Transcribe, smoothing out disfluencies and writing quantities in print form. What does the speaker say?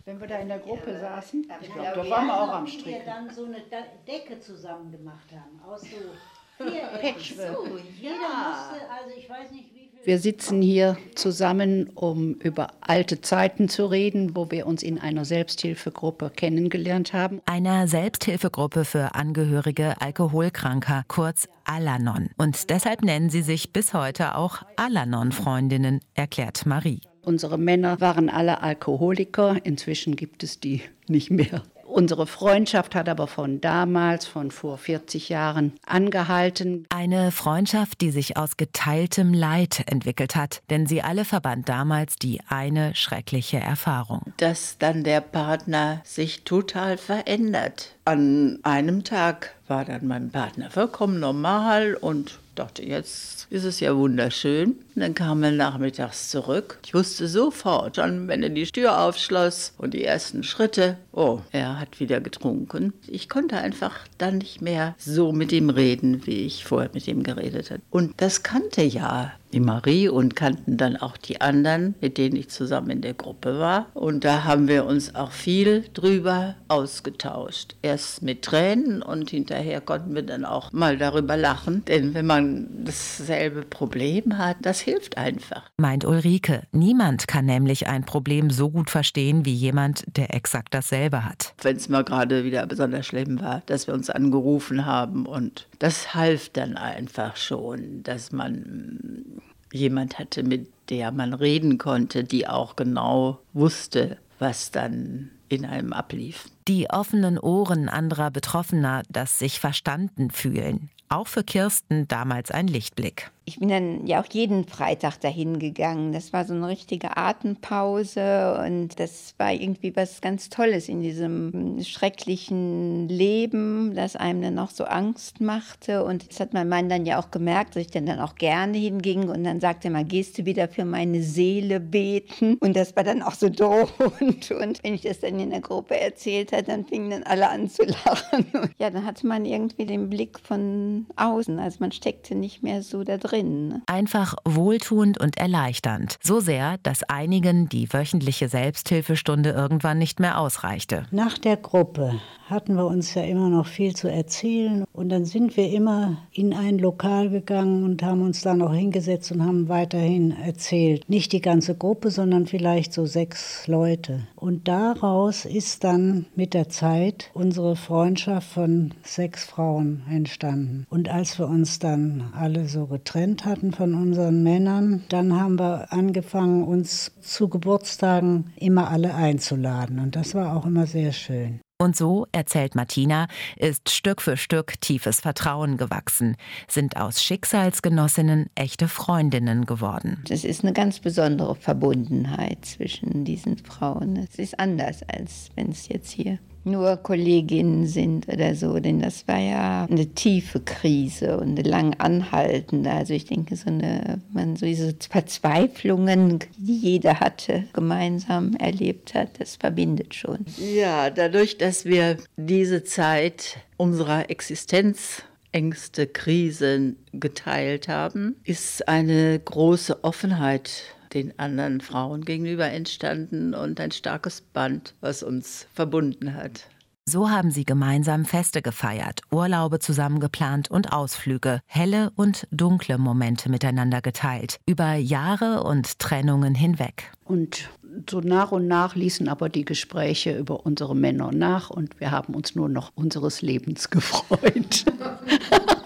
Wenn wir da in der Gruppe saßen, Ich glaube, da waren wir auch am Stricken. Wir dann so eine Decke zusammen gemacht haben, aus so Vierecken. Patchwork. So, jeder musste, also ich weiß nicht wie viel. Wir sitzen hier zusammen, um über alte Zeiten zu reden, wo wir uns in einer Selbsthilfegruppe kennengelernt haben. Einer Selbsthilfegruppe für Angehörige Alkoholkranker, kurz Al-Anon. Und deshalb nennen sie sich bis heute auch Al-Anon-Freundinnen, erklärt Marie. Unsere Männer waren alle Alkoholiker, inzwischen gibt es die nicht mehr. Unsere Freundschaft hat aber von damals, von vor 40 Jahren, angehalten. Eine Freundschaft, die sich aus geteiltem Leid entwickelt hat, denn sie alle verband damals die eine schreckliche Erfahrung. Dass dann der Partner sich total verändert. An einem Tag war dann mein Partner vollkommen normal und dachte, jetzt ist es ja wunderschön. Und dann kam er nachmittags zurück. Ich wusste sofort, schon wenn er die Tür aufschloss und die ersten Schritte, oh, er hat wieder getrunken. Ich konnte einfach dann nicht mehr so mit ihm reden, wie ich vorher mit ihm geredet habe. Und das kannte ja die Marie und kannten dann auch die anderen, mit denen ich zusammen in der Gruppe war. Und da haben wir uns auch viel drüber ausgetauscht. Erst mit Tränen und hinterher konnten wir dann auch mal darüber lachen. Denn wenn man dasselbe Problem hat, das hilft einfach. Meint Ulrike, niemand kann nämlich ein Problem so gut verstehen wie jemand, der exakt dasselbe hat. Wenn es mal gerade wieder besonders schlimm war, dass wir uns angerufen haben und das half dann einfach schon, dass man jemand hatte, mit der man reden konnte, die auch genau wusste, was dann in einem ablief. Die offenen Ohren anderer Betroffener, das sich verstanden fühlen. Auch für Kirsten damals ein Lichtblick. Ich bin dann ja auch jeden Freitag dahin gegangen. Das war so eine richtige Atempause und das war irgendwie was ganz Tolles in diesem schrecklichen Leben, das einem dann auch so Angst machte. Und das hat mein Mann dann ja auch gemerkt, dass ich dann auch gerne hinging und dann sagte er mal, gehst du wieder für meine Seele beten? Und das war dann auch so doof. Und wenn ich das dann in der Gruppe erzählt habe, dann fingen dann alle an zu lachen. Und ja, dann hatte man irgendwie den Blick von außen, also man steckte nicht mehr so da drin. Einfach wohltuend und erleichternd. So sehr, dass einigen die wöchentliche Selbsthilfestunde irgendwann nicht mehr ausreichte. Nach der Gruppe hatten wir uns ja immer noch viel zu erzählen. Und dann sind wir immer in ein Lokal gegangen und haben uns da noch hingesetzt und haben weiterhin erzählt. Nicht die ganze Gruppe, sondern vielleicht so 6 Leute. Und daraus ist dann mit der Zeit unsere Freundschaft von 6 Frauen entstanden. Und als wir uns dann alle so getrennt hatten von unseren Männern, dann haben wir angefangen, uns zu Geburtstagen immer alle einzuladen. Und das war auch immer sehr schön. Und so, erzählt Martina, ist Stück für Stück tiefes Vertrauen gewachsen, sind aus Schicksalsgenossinnen echte Freundinnen geworden. Das ist eine ganz besondere Verbundenheit zwischen diesen Frauen. Es ist anders, als wenn es jetzt hier nur Kolleginnen sind oder so, denn das war ja eine tiefe Krise und eine lang anhaltende. Also ich denke, diese Verzweiflungen, die jeder hatte, gemeinsam erlebt hat, das verbindet schon. Ja, dadurch, dass wir diese Zeit unserer Existenzängste, Krisen geteilt haben, ist eine große Offenheit den anderen Frauen gegenüber entstanden und ein starkes Band, was uns verbunden hat. So haben sie gemeinsam Feste gefeiert, Urlaube zusammen geplant und Ausflüge, helle und dunkle Momente miteinander geteilt, über Jahre und Trennungen hinweg. Und so nach und nach ließen aber die Gespräche über unsere Männer nach und wir haben uns nur noch unseres Lebens gefreut.